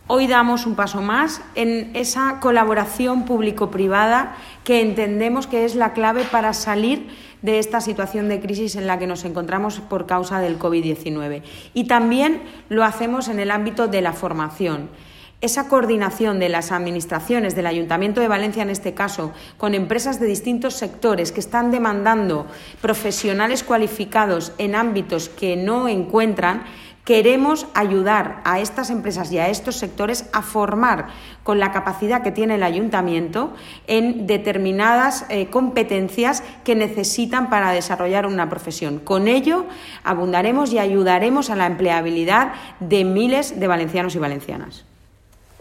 Hoy damos un paso más en esa colaboración público-privada que entendemos que es la clave para salir de esta situación de crisis en la que nos encontramos por causa del COVID-19. Y también lo hacemos en el ámbito de la formación. Esa coordinación de las administraciones, del Ayuntamiento de Valencia en este caso, con empresas de distintos sectores que están demandando profesionales cualificados en ámbitos que no encuentran. Queremos ayudar a estas empresas y a estos sectores a formar con la capacidad que tiene el Ayuntamiento en determinadas competencias que necesitan para desarrollar una profesión. Con ello abundaremos y ayudaremos a la empleabilidad de miles de valencianos y valencianas.